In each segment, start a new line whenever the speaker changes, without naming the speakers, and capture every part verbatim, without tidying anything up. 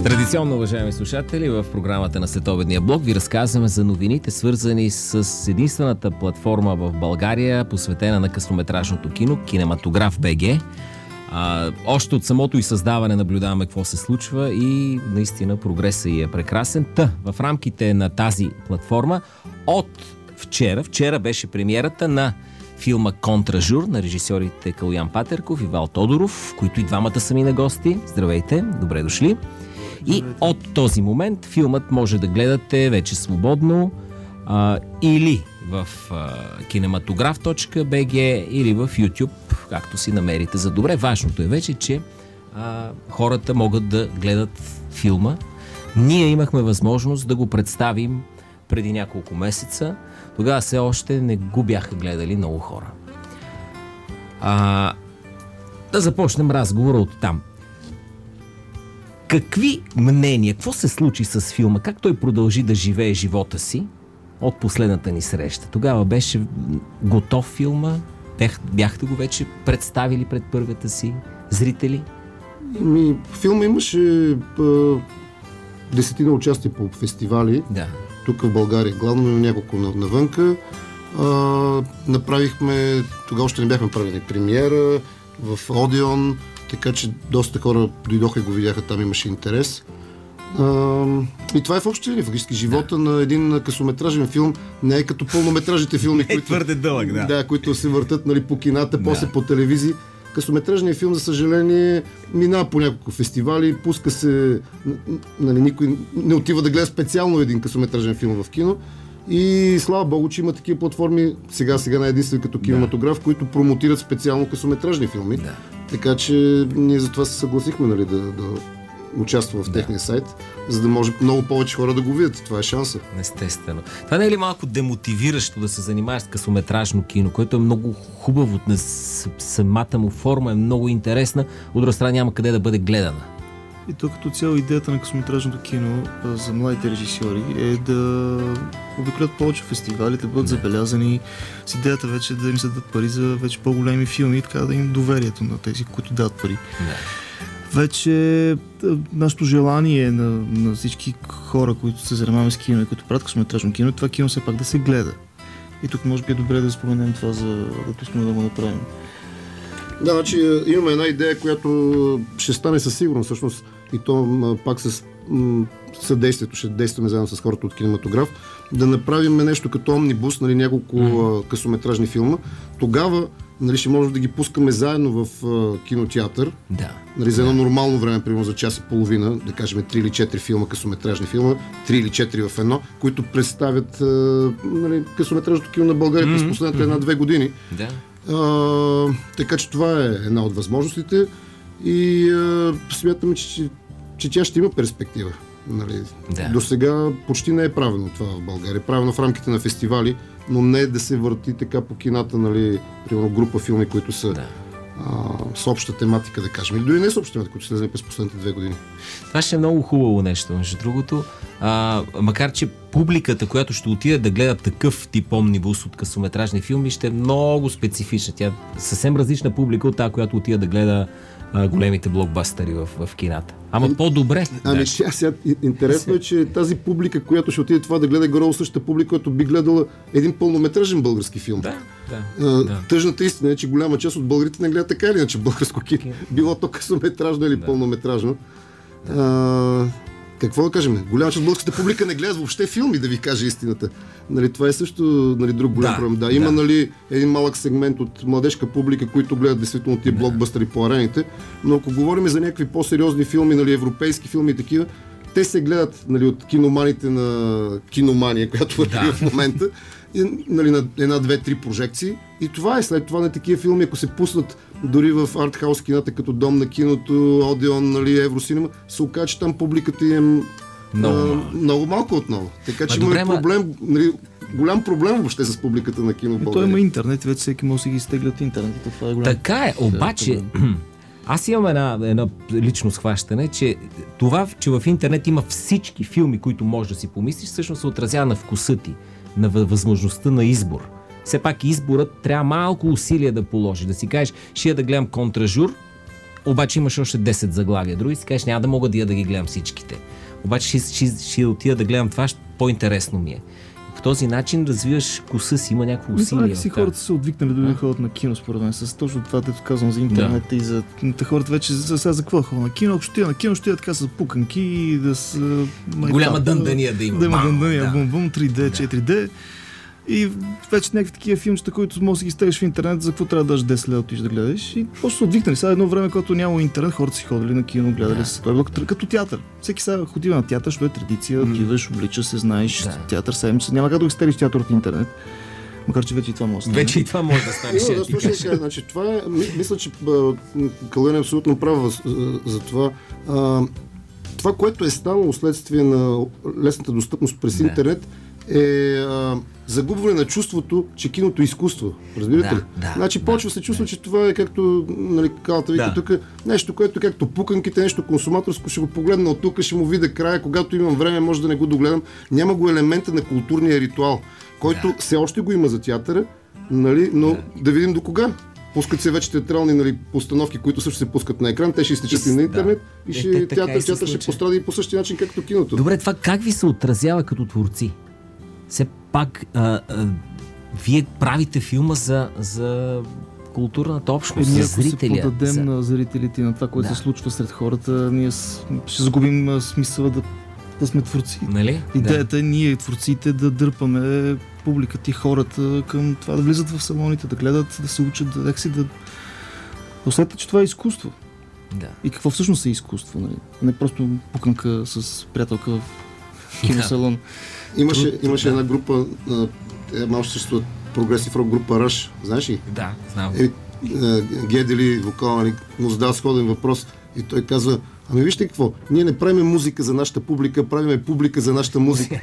Традиционно, уважаеми слушатели, в програмата на Следобедния блок ви разказваме за новините, свързани с единствената платформа в България, посветена на късометражното кино, Кинематограф БГ. А, още от самото и създаване наблюдаваме какво се случва и наистина прогресът е прекрасен. Та, в рамките на тази платформа от вчера, вчера беше премиерата на филма Контражур на режисьорите Калоян Патерков и Вал Тодоров, които и двамата са ми на гости. Здравейте, добре дошли. И от този момент филмът може да гледате вече свободно а, или в а, кинематограф точка би джи или в YouTube, както си намерите за добре. Важното е вече, че а, хората могат да гледат филма. Ние имахме възможност да го представим преди няколко месеца. Тогава все още не го бяха гледали много хора. А, да започнем разговора от там. Какви мнения, какво се случи с филма? Как той продължи да живее живота си от последната ни среща? Тогава беше готов филма? Бях, бяхте го вече представили пред първата си зрители?
Ми, филма имаше а, десетина участия по фестивали.
Да.
Тук в България, главно на няколко навънка. А, направихме, тогава още не бяхме правили премиера в Одион, така че доста хора дойдоха и го видяха, там имаше интерес. А, и това е в общи линии, фактически живота да. на един късометражен филм не е като пълнометражните филми,
е
които,
твърде дълъг, да.
Да, които се въртат, нали, по кината, да. После по телевизии. Късометражният филм, за съжаление, минава по няколко фестивали, пуска се, нали, никой не отива да гледа специално един късометражен филм в кино. И слава Богу, че има такива платформи, сега сега на единствен като кинематограф, да. които промотират специално късометражни филми. Да. Така че ние затова се съгласихме, нали, да, да участвам в да. техния сайт, за да може много повече хора да го видят. Това е шанса.
Естествено. Това не е ли малко демотивиращо да се занимаваш с късометражно кино, което е много хубаво, самата му форма е много интересна, от друга страна няма къде да бъде гледана?
И то като цяло идеята на късометражното кино за младите режисьори е да обиколят повече фестивали, да бъдат забелязани, с идеята вече да им се дадат пари за вече по-големи филми и така да им доверието на тези, които дадат пари. Да. Вече нашето желание на, на всички хора, които се занимаваме с кино и които правят късометражно кино, това кино все пак да се гледа. И тук може би е добре да споменем това, за да искаме да го направим.
Да, значи имаме една идея, която ще стане със сигурност, всъщност, и то пак с м- съдействието, ще действаме заедно с хората от кинематограф, да направим нещо като омнибус, нали, няколко mm-hmm. късометражни филма. Тогава, нали, ще можем да ги пускаме заедно в а, кинотеатър,
да.
нали, за едно
да.
нормално време, примерно за час и половина, да кажем три или четири филма, късометражни филма, три или четири в едно, които представят а, нали, късометражното кино на България mm-hmm. през последните mm-hmm. една-две години.
Да.
А, така че това е една от възможностите и а, смятаме, че, че тя ще има перспектива. Нали.
Да.
До сега почти не е правено това в България. Правено в рамките на фестивали, но не да се върти така по кината, нали, примерно група филми, които са да. а, с обща тематика, да кажем. Или дори не с обща тематика, които слезем през последните две години.
Това ще е много хубаво нещо, между другото. А, макар че публиката, която ще отиде да гледа такъв тип омнибус от късометражни филми, ще е много специфична. Тя е съвсем различна публика от тази, която отиде да гледа а, големите блокбастери в, в кината. Ама а, по-добре.
Ами сега, сега интересно е, че тази публика, която ще отиде това да гледа, горе същата публика, която би гледала един пълнометражен български филм.
Да, да,
а,
да.
Тъжната истина е, че голяма част от българите не гледат така или иначе българско кино. Било то късометражно или да. пълнометражно. Да. А, какво да кажем? Голяма част от българската публика не гледа въобще филми, да ви кажа истината. Нали, това е също, нали, друг голям да, проблем. Да, има да. Нали, един малък сегмент от младежка публика, които гледат действително тия да. блокбъстери по арените, но ако говорим за някакви по-сериозни филми, нали, европейски филми и такива, те се гледат, нали, от киноманите на киномания, която върви да. в момента, и, нали, на една, две, три прожекции. И това е. След това на такива филми, ако се пуснат дори в артхаус кината, като Дом на киното, Одион, нали, Евросинема, се окаже, че там публиката е много, а, много малко отново. Така че има проблем, нали, голям проблем въобще с публиката на кино в България.
Той има интернет, вече всеки може да ги изтеглят интернет. Това е голям.
Така е, обаче аз имам една, една лично схващане, че това, че в интернет има всички филми, които можеш да си помислиш, всъщност се отразява на вкуса ти, на възможността на избор. Все пак изборът трябва малко усилия да положи, да си кажеш, ще я да гледам Контражур обаче имаш още десет заглавия. Други си кажеш, няма да мога да я да ги гледам всичките. Обаче ще, ще, ще отида да гледам това, по-интересно ми е. По този начин развиваш вкуса си, има някакво усилие.
Не, си хората са отвикнали да да ходят на кино, според мен. С точно това, дето казвам за интернет да. И за хората вече за сега за какво ходят на кино. Ако ще отида на кино, ще отида така с пуканки и да с...
Голяма дъндания да има.
Да има дъндания, бум-бум, три Д, четири Д. И вече някакви такива филмчета, които можеш да ги стегаш в интернет, за какво трябва да даш десет лева отиш да гледаш. И просто са отвикнали. Сега едно време, когато няма интернет, хората си ходили на кино, гледали да. Се. Това е било като театър. Всеки сега ходива на театър, защото е традиция, отиваш, облича се, знаеш, да. Театър седмица. Няма как да го стериш театър от интернет. Макар че вече и това може да стане.
Вече и това може да стане.
Да, да, слушай, сега, значи, това е, мисля, че Калоян е абсолютно прав за това. А, това, което е станало следствие на лесната достъпност през да. Интернет, е а, загубване на чувството, че киното е изкуство. Разбирате
да,
ли?
Да,
значи
да,
почва се чувства, да. Че това е както, нали, калата вика да. Тук, нещо, което както пуканките, нещо консуматорско, ще го погледна от тук, ще му видя края, когато имам време, може да не го догледам. Няма го елемента на културния ритуал, който да. Все още го има за театъра, нали, но да, да видим до кога. Пускат се вече театрални, нали, постановки, които също се пускат на екран, те ще изтечат и на интернет да. И ще, е, театър, театър ще пострада и по същия начин, както киното.
Добре, това как ви се отразява като творци? Все пак а, а, вие правите филма за, за културната общност,
за
зрителя.
Ако се подадем
за...
на зрителите на това, което да. Се случва сред хората, ние ще загубим смисъла да, да сме творци.
Нали?
Идеята
да.
Е ние, творците, да дърпаме публиката и хората към това, да влизат в салоните, да гледат, да се учат, да, да, да усетят, че това е изкуство.
Да.
И какво всъщност е изкуство, нали? Не просто пуканка с приятелка в киносалон.
Имаше, Труд, имаше да. Една група, е, малко съществува прогресив рок група Rush, знаеш ли?
Да, знам.
Е, е, Гедели, вокал, му задава сходен въпрос и той казва, ами вижте какво, ние не правим музика за нашата публика, правим публика за нашата музика.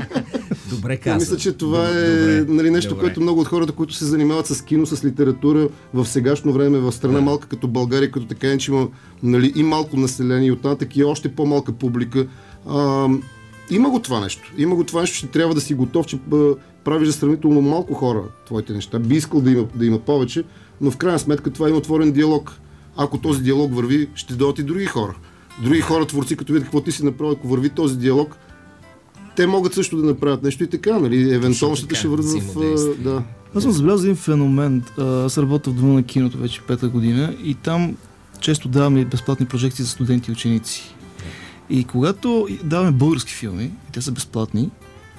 Добре казвам.
Мисля, че това е нали, нещо, добре. Което много от хората, които се занимават с кино, с литература в сегашно време, в страна да. Малка като България, като така, че има нали, и малко население, и оттатък и още по-малка публика. А, има го това нещо. Има го това нещо, ще трябва да си готов, че а, правиш за сравнително малко хора твоите неща. Би искал да има, да има повече, но в крайна сметка това е отворен диалог. Ако този диалог върви, ще дойдат и други хора. Други хора, творци, като видят какво ти си направил, ако върви този диалог, те могат също да направят нещо и така, нали? Евентуално ще ще върват в... Да.
Аз съм забелязал един феномен. Аз работя в Дома на киното вече пета година и там често даваме безплатни прожекции за студенти и ученици. И когато даваме български филми, и те са безплатни,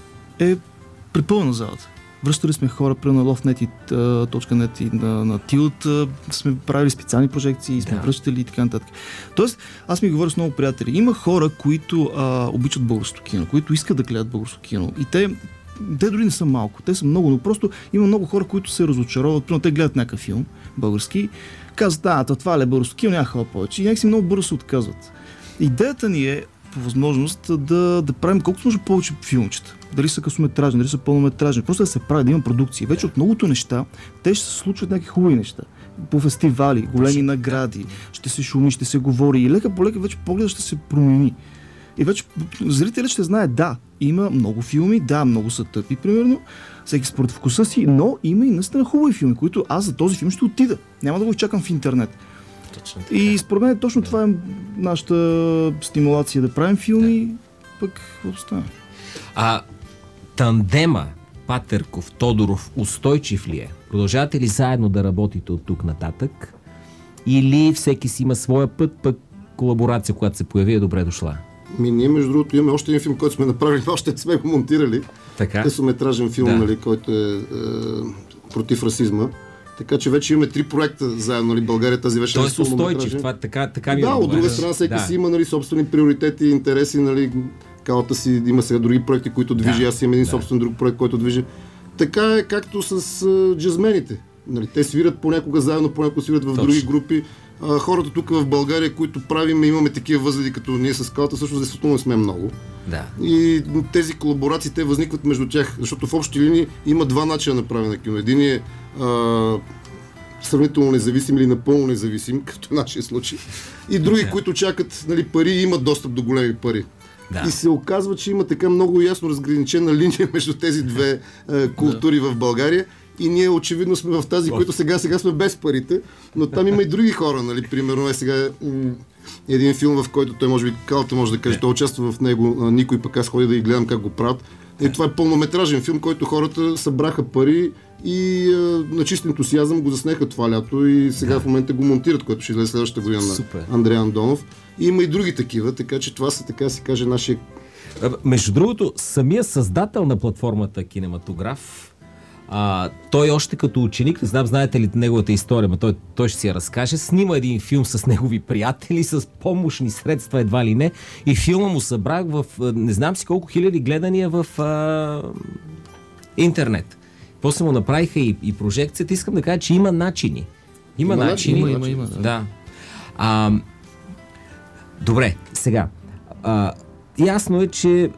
е препълнена залата. Връщали сме хора, примерно на LoveNet и .net и на, на Тилт, сме правили специални прожекции, сме да. Връщали и така нататък. Тоест, аз ми говоря с много приятели. Има хора, които а, обичат българското кино, които искат да гледат българско кино. И те, те дори не са малко, те са много, но просто има много хора, които се разочароват. Примерно, те гледат някакъв филм, български, казват, а, това ли е българско кино, няма хора повече. И някакси много бързо се отказват. Идеята ни е по възможност да, да правим колкото може повече филмчета. Дали са късометражни, дали са пълнометражни. Просто да се прави, да има продукции. Вече от многото неща, те ще се случват някакви хубави неща. По фестивали, големи награди, ще се шуми, ще се говори и лека по лека вече погледа ще се промени. И вече зрителят ще знае, да, има много филми, да, много са тъпи, примерно, всеки според вкуса си, но има и наистина хубави филми, които аз за този филм ще отида. Няма да го изчакам в интернет. Точно така. И според мен точно да. Това е нашата стимулация да правим филми, да. Пък остане.
А тандема Патерков, Тодоров устойчив ли е? Продължавате ли заедно да работите от тук нататък? Или всеки си има своя път, пък колаборация, която се появи, е добре дошла?
Ми, ние, между другото, имаме още един филм, който сме направили, още не сме го монтирали.
Така?
Късометражен филм, да. Нали, който е, е против расизма. Така че вече имаме три проекта заедно, нали, България тази вече.
Тоест устойчив, това така, така ми
да,
е.
От друга страна всеки да. Си има нали, собствени приоритети и интереси, нали, калата си има сега други проекти, които движи, да. Аз имам един да. Собствен друг проект, който движи. Така е както с uh, джазмените. Нали, те свират понякога заедно, понякога свират в Точно. Други групи. А, хората тук в България, които правим, имаме такива възгледи, като ние с калата, всъщност действително не сме много.
Да.
И тези колаборации, те възникват между тях, защото в общи линии има два начина на правене на кино. Един е а, сравнително независим или напълно независим, като в нашия случай. И други, да. Които чакат нали, пари и имат достъп до големи пари. Да. И се оказва, че има така много ясно разграничена линия между тези две е, култури да. В България. и ние очевидно сме в тази, които сега, сега сме без парите, но там има и други хора, нали, примерно е сега м- един филм, в който той може би, Калата може да каже, той участва в него, никой пък аз ходя да ги гледам как го правят. И това е пълнометражен филм, който хората събраха пари и а, на чист ентусиазъм го заснеха това лято и сега да. В момента го монтират, което ще излезе следващата година
Супер.
На Андрея Андонов. И има и други такива, така че това са, така да си каже, нашия...
Между другото, самия създател на платформата Кинематограф, а, той още като ученик, не знам, знаете ли неговата история, но той, той ще си я разкаже, снима един филм с негови приятели, с помощни средства едва ли не, и филма му събрах в не знам си колко хиляди гледания в а, интернет. После му направиха и, и прожекцията. Искам да кажа, че има начини. Има, има начини.
Има, има, има, да.
Да. А, добре, сега. А, ясно е, че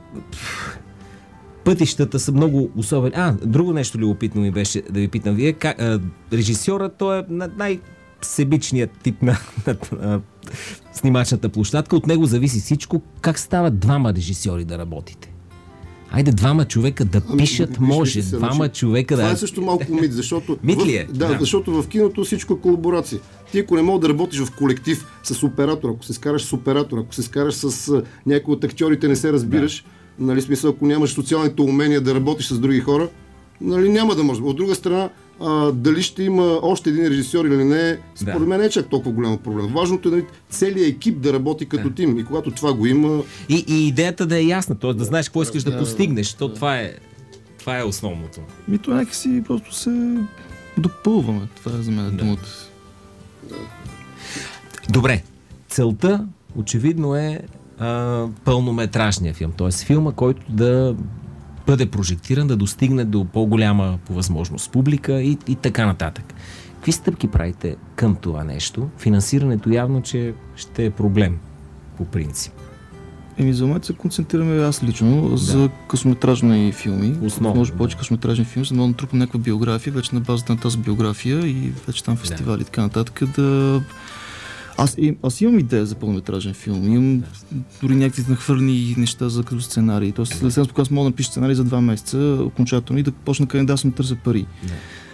пътищата са много особени. А, друго нещо любопитно ми беше да ви питам вие. Как, а, режисьорът, той е най-себичният тип на, на, на снимачната площадка. От него зависи всичко. Как стават двама режисьори да работите? Айде, двама човека да пишат, ами, може. Се, двама значи, човека да...
Това е също малко мит, защото...
Мит ли е?
В, да, да, защото в киното всичко е колаборация. Ти, ако не мога да работиш в колектив с оператор, ако се скараш с оператор, ако се скараш с а, някой от актьорите, не се разбираш, да. Нали, смисъл, ако нямаш социалните умения да работиш с други хора, нали, няма да може. От друга страна, а, дали ще има още един режисьор или не, според да. мен е чак толкова голям проблем. Важното е, нали, целият екип да работи като да. тим. И когато това го има...
И, и идеята да е ясна, т.е. да знаеш какво искаш да, да постигнеш. То, да. Това, е, това е основното.
Ми то някакси просто се допълваме. Това е за мен да. думата.
Да. Добре. Целта очевидно е а, пълнометражния филм. Т.е. филма, който да бъде прожектиран, да достигне до по-голяма по възможност публика и, и така нататък. Какви стъпки правите към това нещо? Финансирането явно, че ще е проблем по принцип.
Еми, за момент се концентрираме аз лично да. за късометражни филми.
Основно.
Може повече късометражни филми, за да натрупам някаква биография, вече на базата на тази биография и вече там фестивали да. и така нататък да... Аз, им, аз имам идея за пълнометражен филм. Имам дори някакви нахвърлени неща за като сценарии. Тоест, след сега аз мога да напиша сценарий за два месеца, окончателно, и да почна кандидатствам да търся пари. Да.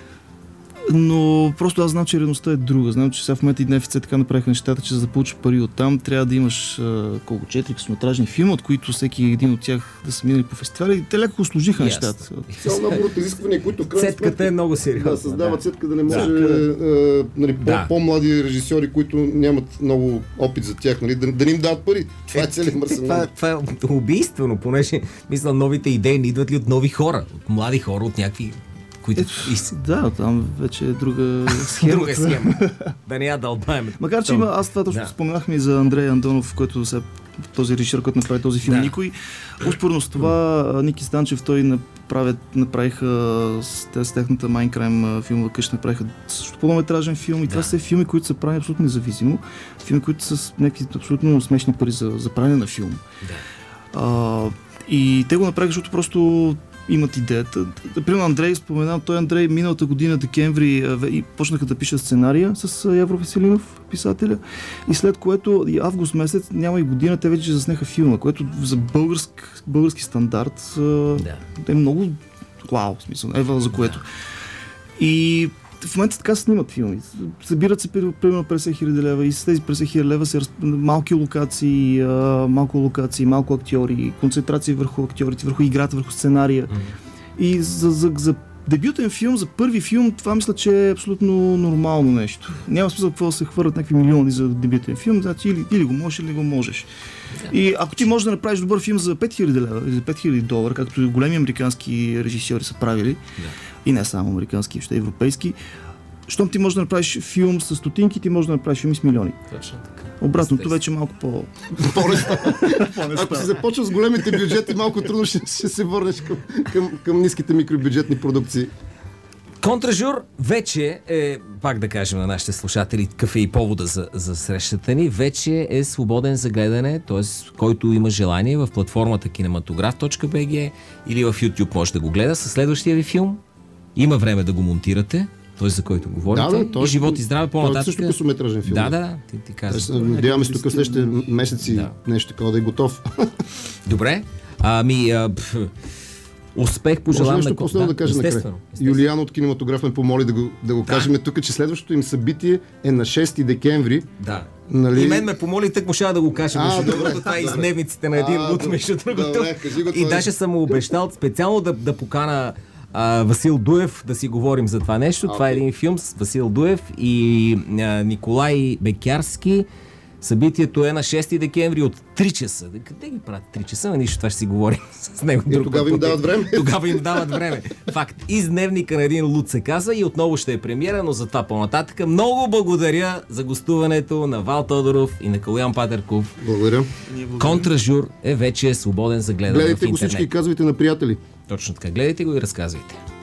Но просто аз знам, че реалността е друга. Знам, че сега в момента и Н Ф Ц така направиха нещата, че за да получиш пари оттам, трябва да имаш а, колко четири късометражни филма, от които всеки един от тях да са минали по фестивали. Те леко усложниха yes. нещата.
Цял набор от изисквания, които в крайна
сметка е много сериозна.
Да, създават сетка да не може да. а, нали, да. по-млади режисьори, които нямат много опит за тях, нали, да, да не им дават пари. Това е целият мърсен.
Това, това е убийствено, понеже мисля, новите идеи не идват ли от нови хора, от млади хора, от някакви... Които...
Ето, да, там вече е друга схема.
друга схема. Да не я дълбаем.
Макар че има, аз това точно да. споменахме и за Андрея Андонов, който сега този режисьор, който направи този филм, да. никой. Успорно с това Ники Станчев, той направят, направиха с, с техната Майнкрайм филмова къща, направиха също пълнометражен филм и да. това са филми, които са правени абсолютно независимо. Филми, които са с някакви абсолютно смешни пари за, за правене на филм. Да. А, и те го направиха, защото просто имат идеята. Примерно Андрей, споменам, той Андрей миналата година, декември, и почнаха да пишат сценария с Явро Веселинов, писателя, и след което и август месец, няма и година, те вече заснеха филма, което за българск, български стандарт да. е много вау, в смисъл, ева за което. И в момента така се снимат филми. Събират се примерно петдесет хиляди лева и с тези петдесет хиляди лева се разп... малки локации, а, малко локации, малко актьори, концентрация върху актьорите, върху играта, върху сценария. Mm. И за, за, за дебютен филм, за първи филм, това мисля, че е абсолютно нормално нещо. Няма смисъл какво да се хвърлят някакви милиони за дебютен филм, значи или, или го можеш, или го можеш. Yeah. И ако ти можеш да направиш добър филм за пет хиляди лева или за пет хиляди долара, както големи американски режисьори са правили, yeah. и не само американски, ще европейски, щом ти можеш да направиш филм с стотинки, ти можеш да направиш филм с милиони.
Точно така.
Обратното вече малко по...
Ако си започва с големите бюджети, малко трудно ще, ще се върнеш към, към, към ниските микробюджетни продукции.
Контражур вече е, пак да кажем на нашите слушатели, какъв е и повода за, за срещата ни, вече е свободен за гледане, т.е. който има желание в платформата кинематограф точка би джи или в YouTube може да го гледа. Със следващия ви филм има време да го монтирате, т.е. за който говорите, да, да, той, и живот и здраве по-нататък.
Това е също късометражен филм.
Да, да, да, ти, ти казвам.
Надяваме се тук следващите месеци да. нещо такова да е готов.
Добре. Ами, а, Успех пожелавам
Може
на
нещо последно да, да кажа накрая. Юлиан от Кинематограф ме помоли да го, да го да. кажем тук, че следващото им събитие е на шести декември.
Да.
Нали...
И мен ме помоли, тък му ще да го кажа.
А,
между другото, това е из дневниците на един луд, между другото.
Добре, кажи го,
и даже съм му обещал специално да, да покана а, Васил Дуев да си говорим за това нещо. Okay. Това е един филм с Васил Дуев и а, Николай Бекярски. Събитието е на шести декември от три часа. Къде ги правят три часа? На нищо, това ще си говорим с него.
И тогава им дават време.
Тогава им дават време. Факт. Из дневника на един луд се казва и отново ще е премиера, но за това по-нататък. Много благодаря за гостуването на Вал Тодоров и на Калоян Патерков.
Благодаря.
Контражур е вече свободен за гледане в интернет.
Гледайте го всички и казвайте на приятели.
Точно така. Гледайте го и разказвайте.